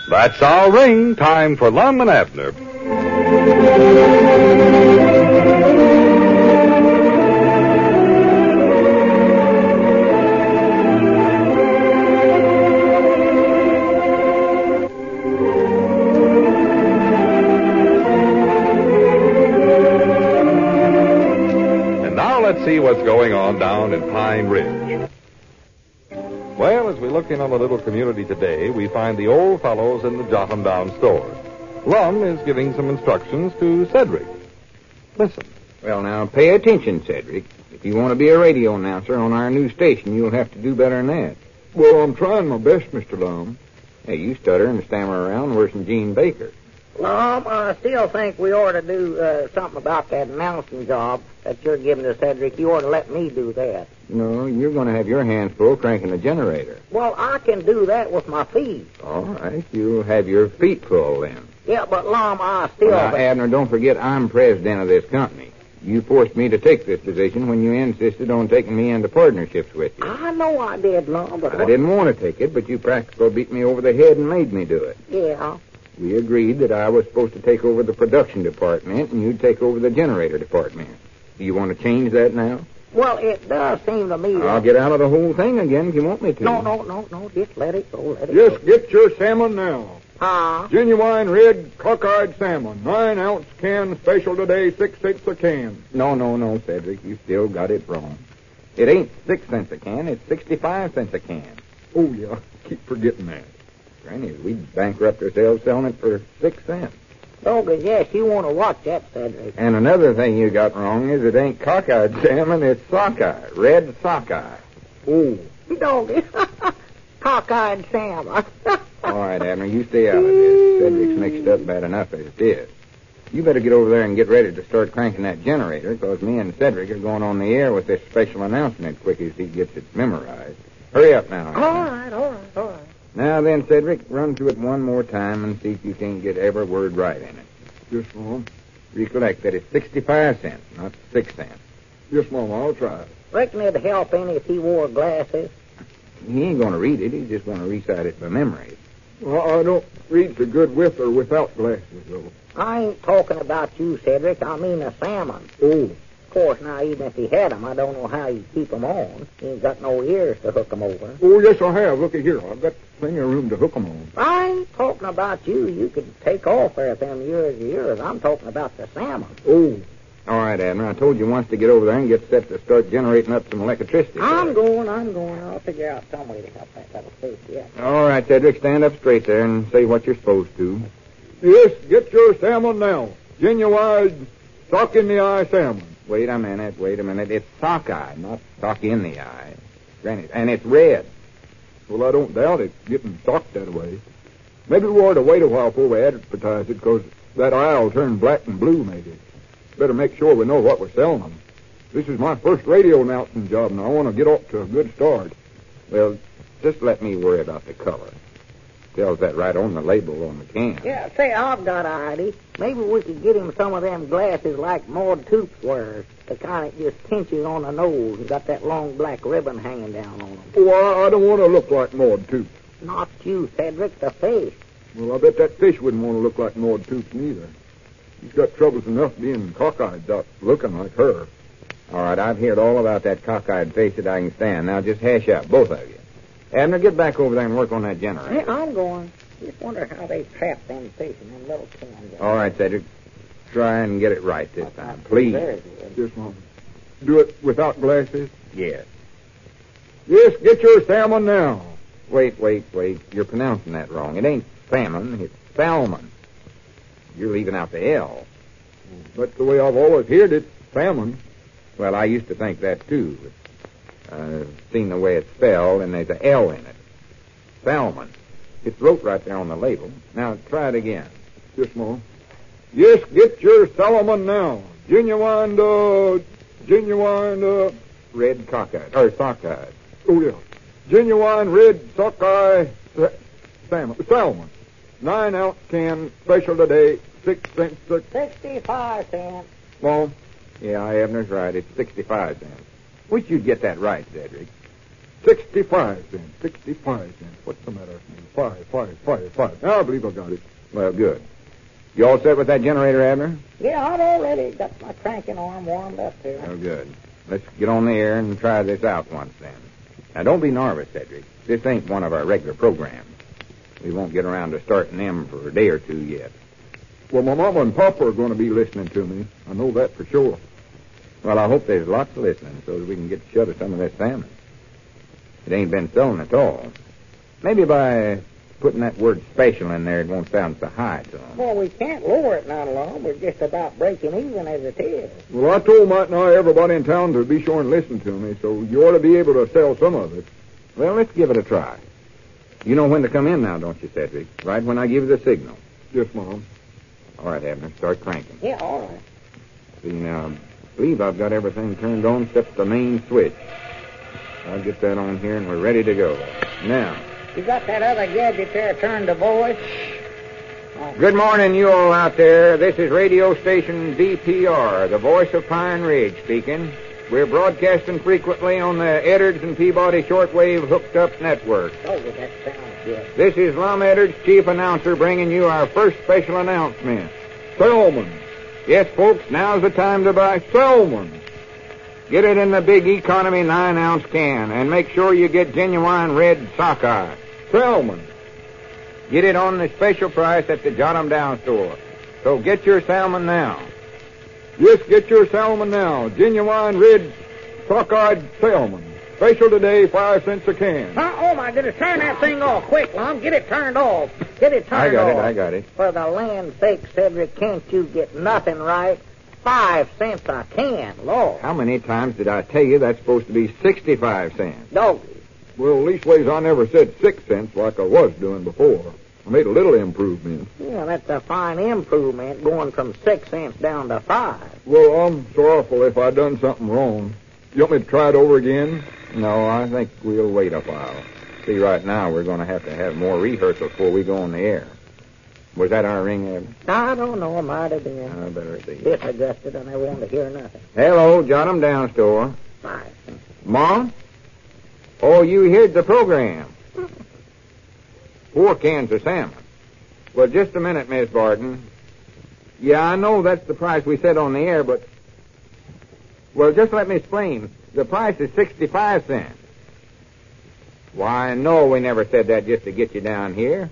That's our ring. Time for Lum and Abner. And now let's see what's going on down in Pine Ridge. Well, as we look in on the little community today, we find the old fellows in the Jot 'em Down store. Lum is giving some instructions to Cedric. Listen. Well, now, pay attention, Cedric. If you want to be a radio announcer on our new station, you'll have to do better than that. Well, I'm trying my best, Mr. Lum. Hey, you stutter and stammer around worse than Gene Baker. Lum, I still think we ought to do something about that announcing job that you're giving to Cedric. You ought to let me do that. No, you're going to have your hands full cranking the generator. Well, I can do that with my feet. All right, you'll have your feet full then. Yeah, but Lum, I still... Now, Abner, don't forget I'm president of this company. You forced me to take this position when you insisted on taking me into partnerships with you. I know I did, Lum, but... I didn't want to take it, but you practically beat me over the head and made me do it. Yeah. We agreed that I was supposed to take over the production department and you'd take over the generator department. Do you want to change that now? Well, it does seem to me that... I'll get out of the whole thing again if you want me to. No. Just let it go, Just get your salmon now. Huh? Genuine red cockeyed salmon. 9-ounce can, special today, 6 cents a can. No, Cedric. You still got it wrong. It ain't 6 cents a can. It's 65 cents a can. Oh, yeah. Keep forgetting that. Granny, we'd bankrupt ourselves selling it for 6 cents. Doggone, yes, you want to watch that, Cedric. And another thing you got wrong is it ain't cockeyed salmon, it's sockeye, red sockeye. Oh. Doggone. Cockeyed salmon. All right, Abner, you stay out of this. Cedric's mixed up bad enough as it is. You better get over there and get ready to start cranking that generator, because me and Cedric are going on the air with this special announcement quick as he gets it memorized. Hurry up now. All right. Now then, Cedric, run through it one more time and see if you can get every word right in it. Yes, Mom. Recollect that it's 65 cents, not 6 cents. Yes, Mom, I'll try. Reckon it'd help any if he wore glasses. He ain't going to read it. He's just going to recite it by memory. Well, I don't read so good with or without glasses, though. I ain't talking about you, Cedric. I mean the salmon. Oh. Of course, now, even if he had them, I don't know how you keep them on. He ain't got no ears to hook them over. Oh, yes, I have. Looky here. I've got plenty of room to hook them on. I ain't talking about you. You could take off there with them ears of yours. I'm talking about the salmon. Oh. All right, Abner. I told you once to get over there and get set to start generating up some electricity. I'm going. I'll figure out some way to help that little fish, yeah. All right, Cedric, stand up straight there and say what you're supposed to. Yes, get your salmon now. Genuine sock-in-the-eye salmon. Wait a minute. It's sockeye, not sock in the eye. Granny, and it's red. Well, I don't doubt it getting socked that way. Maybe we ought to wait a while before we advertise it, because that eye'll turn black and blue, maybe. Better make sure we know what we're selling them. This is my first radio announcing job, and I want to get off to a good start. Well, just let me worry about the color. Tells that right on the label on the can. Yeah, say, I've got an idea. Maybe we could get him some of them glasses like Maud Toops wears. The kind that just pinches on the nose and got that long black ribbon hanging down on them. Oh, I don't want to look like Maud Toops. Not you, Cedric, the fish. Well, I bet that fish wouldn't want to look like Maud Toops neither. He's got troubles enough being cockeyed, Doc, looking like her. All right, I've heard all about that cockeyed face that I can stand. Now just hash out, both of you. Abner, get back over there and work on that generator. Hey, I'm going. Just wonder how they trap them fish in them little cans. All right, Cedric. Try and get it right this time, please. Yes, Mom. Do it without glasses? Yes. Yes, get your salmon now. Wait. You're pronouncing that wrong. It ain't salmon, it's salmon. You're leaving out the L. That's the way I've always heard it, salmon. Well, I used to think that, too. I've seen the way it's spelled, and there's a L in it. Salmon. It's wrote right there on the label. Now, try it again. Yes, Mom. Yes, get your salmon now. Genuine, red cockeye, or sockeye. Oh, yeah. Genuine red sockeye salmon. 9-ounce can, special today, 6 cents. 65 cents. Well, yeah, Abner's right. It's 65 cents. Wish you'd get that right, Cedric. 65 cents. 65 cents. What's the matter with me? 5. Now I believe I got it. Well, good. You all set with that generator, Abner? Yeah, I've already got my cranking arm warmed up here. Oh, good. Let's get on the air and try this out once then. Now, don't be nervous, Cedric. This ain't one of our regular programs. We won't get around to starting them for a day or two yet. Well, my mama and papa are going to be listening to me. I know that for sure. Well, I hope there's lots of listening so that we can get shut of some of this salmon. It ain't been selling at all. Maybe by putting that word special in there, it won't sound so high to them. Well, we can't lower it none alone. We're just about breaking even as it is. Well, I told Mike and everybody in town to be sure and listen to me, so you ought to be able to sell some of it. Well, let's give it a try. You know when to come in now, don't you, Cedric? Right when I give you the signal. Yes, Mom. All right, Abner, start cranking. Yeah, all right. See, now, I believe I've got everything turned on except the main switch. I'll get that on here, and we're ready to go. Now. You got that other gadget there turned to voice? Oh. Good morning, you all out there. This is radio station VPR, the voice of Pine Ridge, speaking. We're broadcasting frequently on the Edwards and Peabody shortwave hooked-up network. Oh, that sounds good. This is Lum Edwards, chief announcer, bringing you our first special announcement. Salmon. Yes, folks, now's the time to buy salmon. Get it in the big economy 9-ounce can, and make sure you get genuine red sockeye. Salmon. Get it on the special price at the Jot 'em Down store. So get your salmon now. Yes, get your salmon now. Genuine red sockeyed salmon. Special today, 5 cents a can. Oh, my goodness. Turn that thing off quick, Lum. Get it turned off. Get it turned off. I got it. For the land's sake, Cedric, can't you get nothing right? 5 cents a can, Lord. How many times did I tell you that's supposed to be 65 cents? Doggy. Well, leastways, I never said 6 cents like I was doing before. I made a little improvement. Yeah, that's a fine improvement, going from 6 cents down to 5. Well, I'm sorrowful if I done something wrong. You want me to try it over again? No, I think we'll wait a while. See, right now we're going to have more rehearsal before we go on the air. Was that our ring, Abner? I don't know. It might have been. I better see. Disadjusted, and I wanted to hear nothing. Hello, Jot 'em Down store. 5 cents. Mom? Oh, you heard the program. 4 cans of salmon. Well, just a minute, Miss Barton. Yeah, I know that's the price we said on the air, but... Well, just let me explain. The price is 65 cents. Why, no, we never said that just to get you down here.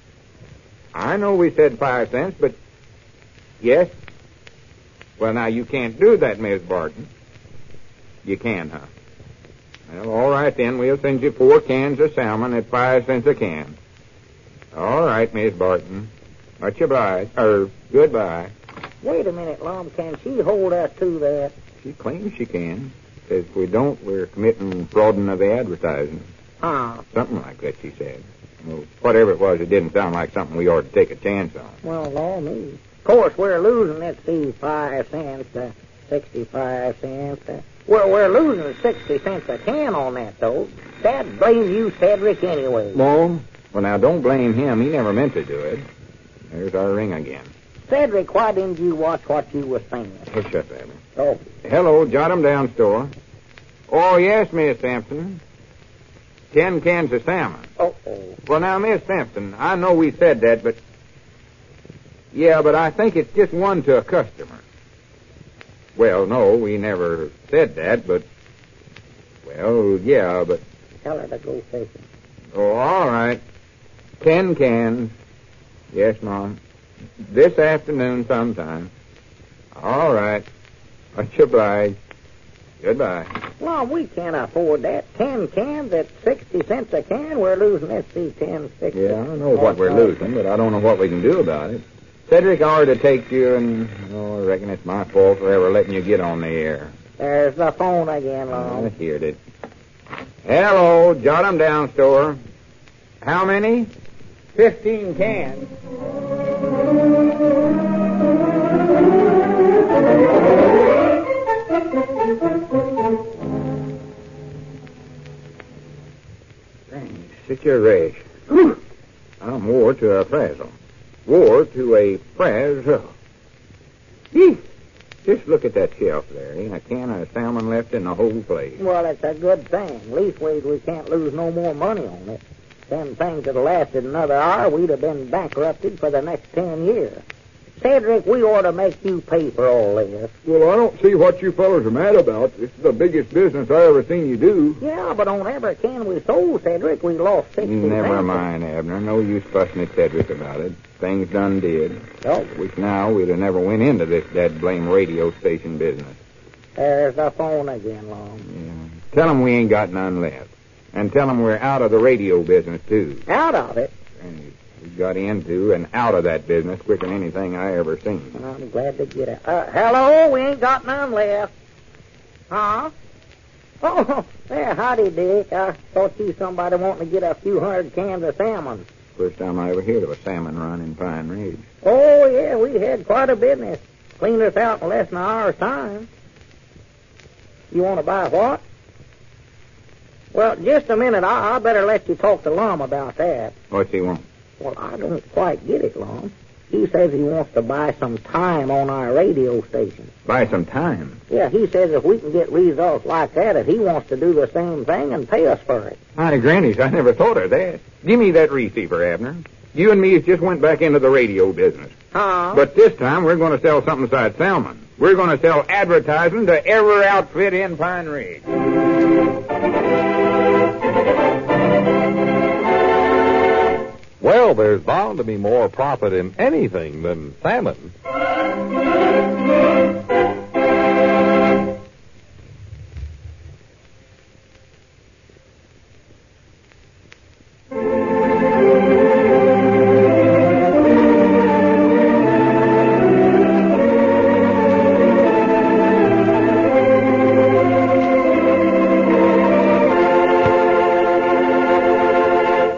I know we said 5 cents, but... Yes? Well, now, you can't do that, Miss Barton. You can, huh? Well, all right, then. We'll send you 4 cans of salmon at 5 cents a can. All right, Miss Barton. Much obliged. Goodbye. Wait a minute, Lum. Can she hold us to that? She claims she can. Says if we don't, we're committing frauding of the advertising. Huh. Something like that, she said. Well, whatever it was, it didn't sound like something we ought to take a chance on. Well, Lord me. Of course, we're losing, let's see, 5 cents to 65 cents. Well, we're losing 60 cents a can on that, though. That blame you, Cedric, anyway. Mom? Well, now, don't blame him. He never meant to do it. There's our ring again. Cedric, why didn't you watch what you were saying? Oh, shut that. Oh. Hello, Jot 'em Down store. Oh, yes, Miss Sampson. 10 cans of salmon. Oh. Well, now, Miss Sampson, I know we said that, but... Yeah, but I think it's just one to a customer. Well, no, we never said that, but... Well, yeah, but... Tell her to go fishing. Oh, all right. 10 cans. Yes, Mom. This afternoon sometime. All right. Much obliged. Goodbye. Well, we can't afford that. 10 cans at 60 cents a can. We're losing, let's see, 10, 60. Yeah, I know what we're losing, but I don't know what we can do about it. Cedric, I ought to take you, and I reckon it's my fault for ever letting you get on the air. There's the phone again, Lon. I heard it. Hello, Jot 'em Down store. How many? 15 cans. Dang, such a rash. I'm wore to a frazzle. Wore to a frazzle. Just look at that shelf there. Ain't a can of salmon left in the whole place. Well, it's a good thing. Leastways, we can't lose no more money on it. Them things that lasted another hour, we'd have been bankrupted for the next 10 years. Cedric, we ought to make you pay for all this. Well, I don't see what you fellows are mad about. This is the biggest business I ever seen you do. Yeah, but on every can we sold, Cedric, we lost 60 Never cents. mind, Abner. No use fussing at Cedric about it. Things done did. Oh, Which now we'd have never went into this dead blame radio station business. there's the phone again, Long. Yeah. Tell 'em we ain't got none left. And tell 'em we're out of the radio business, too. Out of it? And we got into and out of that business quicker than anything I ever seen. I'm glad to get it. Hello, we ain't got none left. Huh? Oh, there, howdy, Dick. I thought you somebody wanting to get a few hundred cans of salmon. First time I ever heard of a salmon run in Pine Ridge. Oh, yeah, we had quite a business. Cleaned us out in less than an hour's time. You want to buy what? Well, just a minute. I better let you talk to Lum about that. What's he want? Well, I don't quite get it, Lum. He says he wants to buy some time on our radio station. Buy some time. Yeah, he says if we can get results like that, he wants to do the same thing and pay us for it. My grannies, I never thought of that. Give me that receiver, Abner. You and me just went back into the radio business. Huh? But this time we're going to sell something besides salmon. We're going to sell advertising to every outfit in Pine Ridge. Well, there's bound to be more profit in anything than salmon.